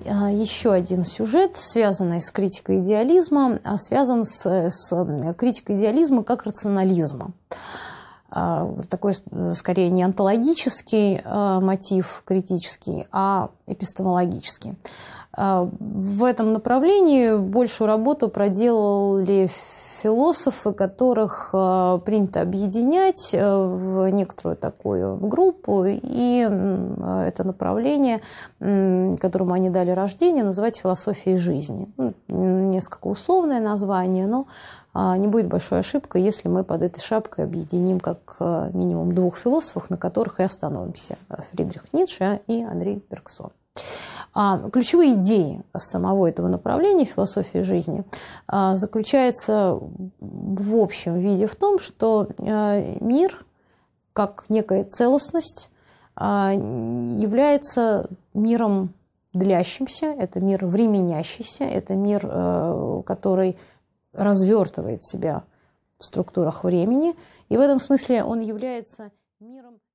еще один сюжет, связанный с критикой идеализма, связан с критикой идеализма как рационализма. Такой, скорее, не онтологический мотив критический, а эпистемологический. В этом направлении большую работу проделали философы, которых принято объединять в некоторую такую группу, и это направление, которому они дали рождение, называть философией жизни. Несколько условное название, но не будет большой ошибкой, если мы под этой шапкой объединим как минимум двух философов, на которых и остановимся: Фридрих Ницше и Анри Бергсон. Ключевые идеи самого этого направления философии жизни заключаются в общем виде в том, что мир, как некая целостность, является миром длящимся, это мир временящийся, это мир, который развертывает себя в структурах времени, и в этом смысле он является миром